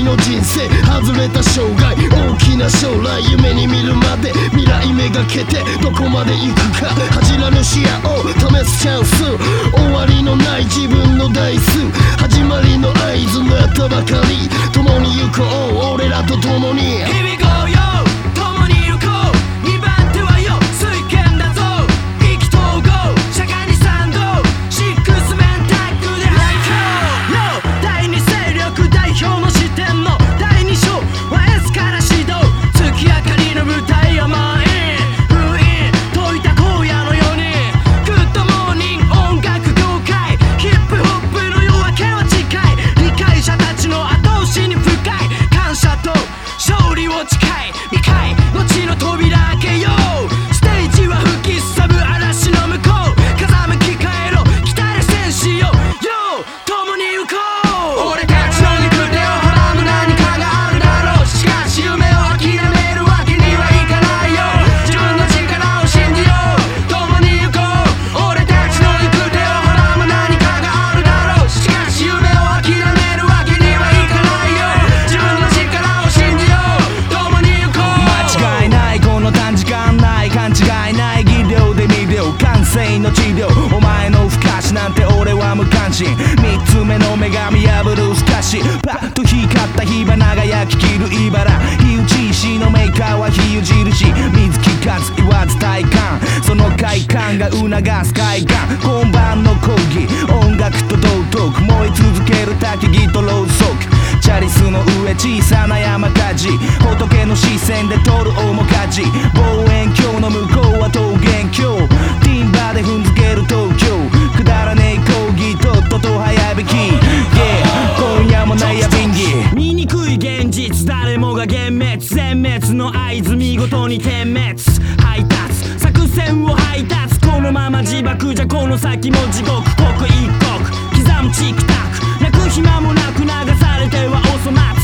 の人生外れた生涯大きな将来夢に見るまで未来めがけてどこまで行くか恥じらぬ視野を試すチャンス終わりのない自分の台数始まりの合図なったばかり共に行こう俺らと共に Here we go yo 共に行こう2番手はよ水拳だぞ意気投合しゃがに賛同シックスメンタッグでハイキョー Yo 第二勢力代表の視点の第二章は S から指導月明かりの舞台を満員封印解いた荒野の4人グッドモーニング音楽業界ヒップホップの夜明けは近い理解者たちの後押しに深い感謝と勝利を誓い未開の地の扉開けようステージは吹きすさぶ嵐の向こう風向き変えろ来たれ戦士よ Yo 共に行こう俺たちの行く手を阻む何かがあるだろうしかし夢を諦めるわけにはいかないよ自分の力を信じよう共に行こう俺たちの行く手を阻む何かがあるだろうしかし夢を諦めるわけにはいかないよ自分の力を信じよう共に行こう間違いないこの短時間内勘違いない技量で見量感性の治療お前の不可視なんて俺は無関心三つ目の女神破るすかしパッと光った火花が焼き切る茨火打ち石のメーカーは火打ち印水聞かず言わず体感その快感が促す快感今晩の講義音楽と道徳燃え続ける焚き木とろうそくチャリスの上小さな山火事仏の視線で通る面火事望遠鏡の向こうは桃源郷ティンバーで踏んづける東京くだらねえ講義とっとと早弾き Yeah 今夜も悩みんぎ醜い現実誰もが幻滅全滅の合図見事に点滅配達作戦を配達このまま自爆じゃこの先も地獄刻一刻刻むチクタク泣く暇もなく流されてはおそ松